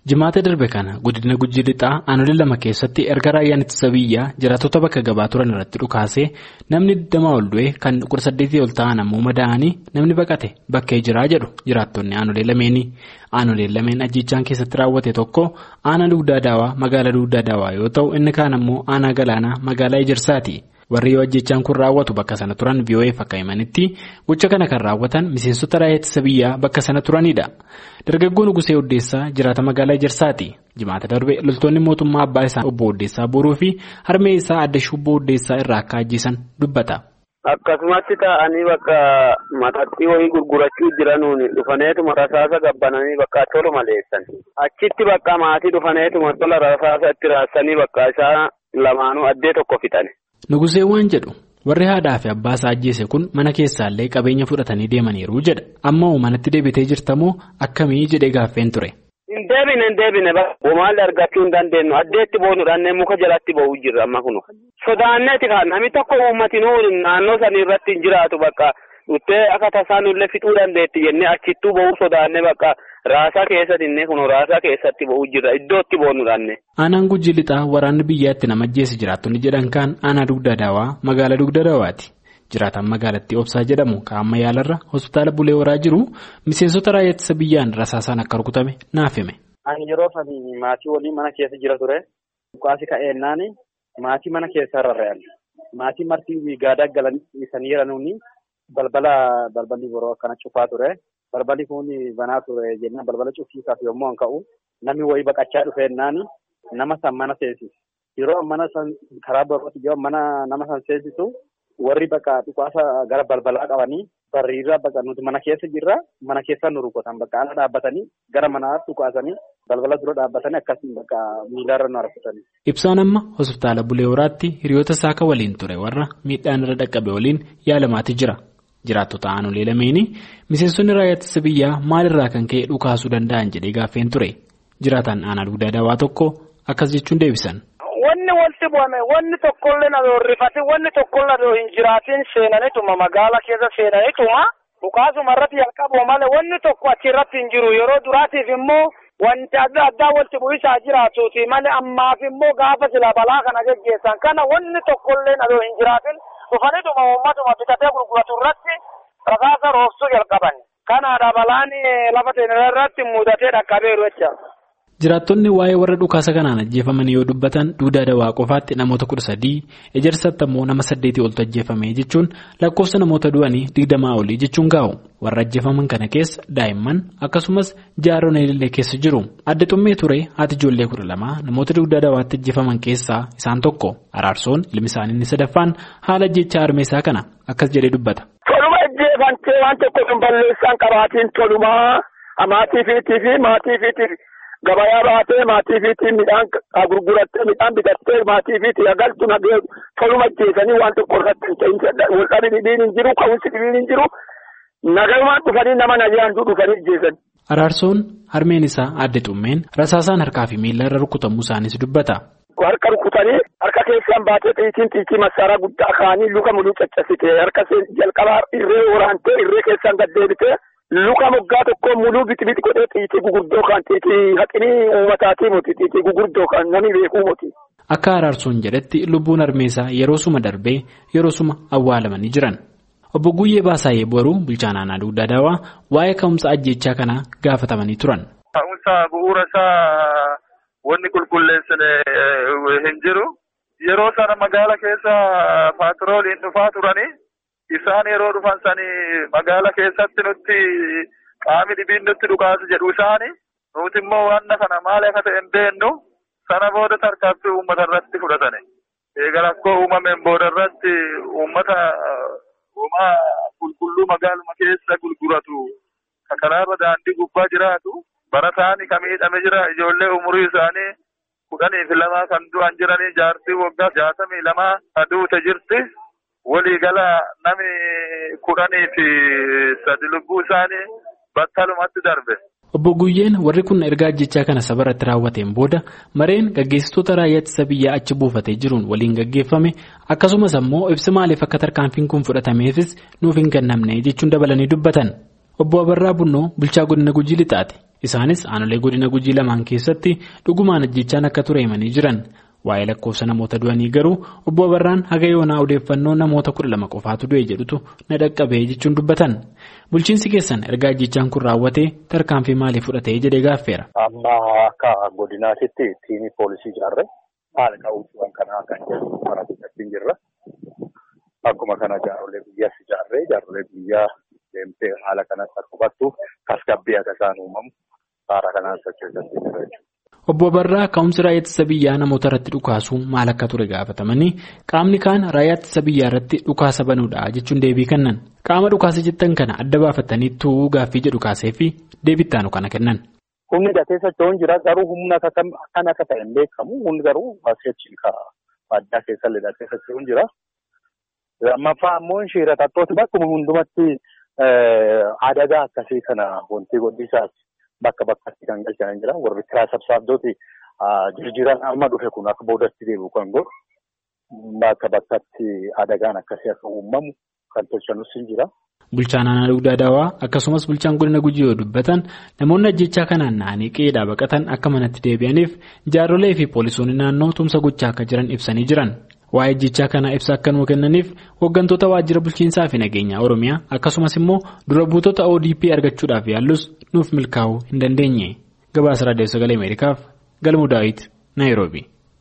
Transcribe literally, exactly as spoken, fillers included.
Jimaata darbe kana godina Gujii Lixaa aanolee lama keessatti erga raayyaan ittisa biyyaa jiraattota bakka gabaa turan irratti dhukaasee namni digdamaa ol du'e kan kudha saddeetii ol ta'an ammoo madaa'anii namni baqate bakkee jiraa jedhu jiraattonni aanolee lameeni. Aanoleen lameen ajjechaan keessatti raawwate tokko aanaa Dugdaa Daawaa magaalaa Dugdaa Daawaa yoo ta'u inni kaan ammoo aanaa Galaanaa magaalaa Ejersaati. Warri yoo ajjechaan kun raawwatu bakka sana turan V O A akka himanitti gocha kana kan raawwatan miseensota raayyaa ittisa biyyaa bakka sana turanidha. Dargaggoon Nugusee Oddeessaa jiraata magaalaa Ejersaati. Jimaata darbe loltoonni mootummaa abbaa isaa obbo Oddeessaa boruu fi harmee isaa adda Shubboo Oddeessaa irraa akka ajjeesan dubbata. Akkasumatti ta'anii bakka mataxxii wayii gurgurachuu jiranuun dhufaneetuma rasaasa gabbananii bakka tolu maleessan. Achitti bakka maatii dhufaneetuma tola rasaasa itti raassanii bakka isaa lamaanuu addee tokko fixane. Nugusee waan jedhu warri haadhaa fi abbaa isaa ajjeese kun mana keessaallee qabeenya fudhatanii deemaniiru jedha. Amma manatti deebitee jirtamoo akkamii jedhee gaaffeen ture. Hin deebine hin deebine maal argachuu hin dandeenyu addeetti boonuudhaan muka jalatti ba'uu jirra amma kunu. Sodaanneeti kan namni tokko uummatinuu naannoo sanii irratti hin jiraatu bakka dhuftee akka tasaanullee fixuu dandeetti jennee achittuu ba'uu sodaannee bakka raasaa keessatti inni kun raasaa keessatti ba'uu jirra iddootti boonuudhaan. Aanaan Gujii Lixaa waraanni biyyaatti nama ajjeese jiraattonni jedhan kaan aanaa Dugdaa Daawaa magaalaa Dugdaa Daawaati. Jiraataan magaalattii Obsaa jedhamu kaa'amma yaalarra hospitaala Bulee Horaa jiru miseensota raayyaa ittisa biyyaan rasaasaan akka rukutame naaf hime. Ani yeroo sanii maatii waliin mana keessa jira ture. Dhukaasi ka'eennaan maatii mana keessa rarra'an. Maatii martii gaadaa galanii saniiranuuni balbala balballi boroo akkana cufaa ture. Balballi kun banaa ture jennaan balbala cufiisaaf yommuu an ka'u namni wayii baqachaa dhufeennaan nama san mana seensise. Yeroo mana san karaa borootti yoo mana nama san seensisu warri bakka dhukaasa gara balbalaa qabanii barriirraa bakka nuti mana keessa jirra mana keessa nu rukutan bakka ala dhaabbatanii gara manaa dhukaasanii balbala dura dhaabbatanii akkasiin bakka miilarra nu harkisanii. Ibsaan amma hospitaala Bulee Horaatti hiriyoota saaka waliin ture warra miidhaan irra dhaqqabe waliin yaalamaatti jira. Jiraattota aanolee lameeni miseensonni raayyaa ittisa biyyaa maalirraa kan ka'e dhukaasuu danda'an jedhee gaaffeen ture. Jiraataan aanaa Dugdaa Daawaa tokko akkas jechuun deebisan. Wanni wanti bu'ame wanni tokkollee na rifate wanni tokkollee hin jiraatin seenanituma magaalaa keessa seenanituma dhukaasuma irratti jalqabu malee wanni tokko achirratti hin jiru yeroo duraatiif immoo wanti adda addaa walitti bu'isaa jiraatuuti malee ammaaf immoo gaafa sila balaa kana geggeessan kana wanni tokkollee na hin jiraatin dhufanituma uummatuma bitatee gurguratu irratti rasaasa roobsuu jalqaban kanaadha balaan lafa seenaa irratti mudatee dhaqqabeeru jecha. Jiraattonni waa'ee warra dhukaasa kanaan ajjeefamanii yoo dubbatan Dugdaa Daawaa qofaatti namoota kudha sadii Ejersatti ammoo nama saddeetii oltu ajjeefame jechuun lakkoofsa namoota du'anii digdamaa olii jechuun gaa'u. Warra ajjeefaman kana keessa daa'imman akkasumas jaarreen illee keessa jiru. Adda xummee ture haati ijoollee kudha lamaa namoota Dugdaa Daawaatti ajjeefaman keessaa isaan tokko. Araarsoon ilmi isaanii inni sadaffaan haala ajjechaa harmeessaa kana akkas jedhee dubbata. Toluma ajjeefamtee waan tokko sun balleessaan qabaatiin tolumaa maatii fi maatii fi. Gabayaa baatee maatii fiitiin midhaan gurgurattee midhaan bitattee maatii fiitii agaltu nagee toluma ajjeesanii waan tokko irratti hin ta'in walqabi dhibiin hin jiru ka'umsi dhibiin hin jiru nagalumaan dhufanii nama nagayaantuu dhufanii ajjeesan. Araarsoon harmeen isaa adda xummeen rasaasaan harkaa fi miila irra rukutamuu isaaniis dubbata. Harka rukutanii harka keessaan baatee xiitiin xiitii masaaraa guddaa kaanii luka muluu caccabsite harka jalqabaa irree waraantee irree keessaan gad deebitee. Luka moggaa tokko muluu biti biti godhee xiitii gurguddoo kan xiitii haqinii uummataatii moti xiitii gurguddoo kan namni beekuu moti. Akka Araarsoon jedhetti lubbuun harmeessaa yeroo suma darbee yeroo suma awwaalamanii jiran. Obbo Guyyee Baasaayee Boruu bulchaan aanaa Dugdaa Daawaa waa'ee ka'umsa ajjechaa kanaa gaafatamanii turan. Ka'umsa bu'uura isaa wanni qulqulleessine hin jiru. Yeroo sana magaala keessa paatrooliin dhufaa turanii. Isaan yeroo dhufan sanii magaala keessatti nutti qaami dhibiin nutti dhukaasu jedhu isaani nuti immoo waan kana maal akka ta'e hin beeknu sana booda tarkaanfii uummata irratti fudhatane. Egaa rakkoo uumameen booda irratti uummata uumaa qulqulluu magaaluma keessa gurguratu karaarra daandii gubbaa jiraatu barataan kan miidhame jira ijoollee umurii isaanii kudhanii fi lamaa kan du'an jiranii jaartii waggaa jaatamii lamaa aduute jirti. Walii gala nami kudhanii fi sadi lubbuu isaanii battalumatti darbe. Obbo Guyyeen warri kun ergaa ajjechaa kana saba irratti raawwateen booda mareen gaggeessitoota raayyaa ittisa biyyaa achi buufatee jiruun waliin gaggeeffame akkasumas ammoo ibsi maaliif akka tarkaanfiin kun fudhatameefis nuuf hin kennamne jechuun dabalanii dubbatan. Obbo Abarraa Bunnoo bulchaa godina Gujii Lixaati. Isaanis aanolee godina Gujii lamaan keessatti dhugumaan ajjechaan akka ture himanii jiran. Waa'ee lakkoofsa namoota du'anii garuu obbo Abarraan haga yoonaa odeeffannoo namoota kudha lama qofaatu du'e jedhutu na dhaqqabee jechuun dubbatan. Bulchiinsi keessan erga ajjechaan kun raawwatee tarkaanfii maalii fudhatee jedhee gaaffeera. Amma akka godinaatitti tiimii poolisii ijaarre haala qabuuwwan kanaa kan jedhu maraatti jirra. Akkuma kana jaarolee biyyaas ijaarree jaarolee biyyaa deemtee haala kanatti akka hubattu tasgabbii akka isaan uumamu haala kanaan sochoosatti jira jechuudha. Obbo Abarraa ka'umsi raayyaa ittisa biyyaa namoota irratti dhukaasuu maal akka ture gaafatamanii qaamni kaan raayyaa ittisa biyyaa irratti dhukaasa banuudha jechuun deebii kennan. Qaama dhukaasa jettan kana adda baafatanii tu'uu gaaffii jedhu kaasee fi deebittaanu kana kennan. Humni hidhatee socho'uun jira garuu humna kan akka ta'e hin beekamu humni garuu asii addaa keessa hidhatee socho'uun jira. Lammaffaa ammoo shiira xaxxooti bakkuma hundumatti adagaa akkasii kana wanti godhisaati. Bakka bakkatti kan galchan jira warri kiraa sabsaabdooti jijjiiran amma dhufe kun akka boodatti deebi'u kan godhu bakka bakkatti adagaan akkasii akka uumamu kan tolchanus hin jira. Bulchaan aanaa Dugdaa Daawaa akkasumas bulchaan godina Gujii yoo dubbatan namoonni ajjechaa kanaan na'anii qe'eedhaa baqatan akka manatti deebi'aniif jaarrolee fi poolisoonni naannoo tumsa gochaa akka jiran ibsanii jiran. Waa'ee ajjechaa kanaa ibsa akka nuu kennaniif hooggantoota waajjira bulchiinsaa fi nageenyaa Oromiyaa akkasumas immoo dura buutota O D P argachuudhaaf yaallus nuuf milkaa'uu hin dandeenye. Gabaasa Raadiyoo Sagalee Ameerikaaf Galmuu Daawit Naayiroobii.